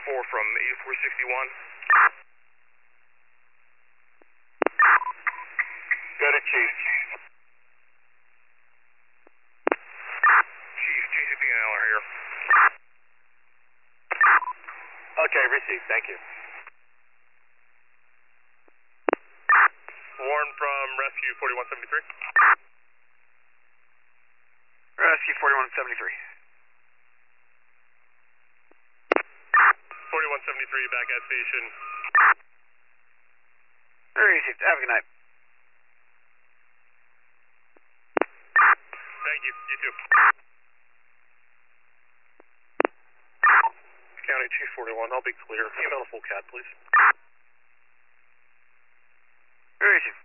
from 8461. Got it, Chief. Chief, GCP and L are here. Okay, received. Thank you. Warren from Rescue 4173. Rescue 4173. 4173 back at station. Very easy. Have a good night. Thank you. You too. County 241, I'll be clear. Email a full CAD, please. Very easy.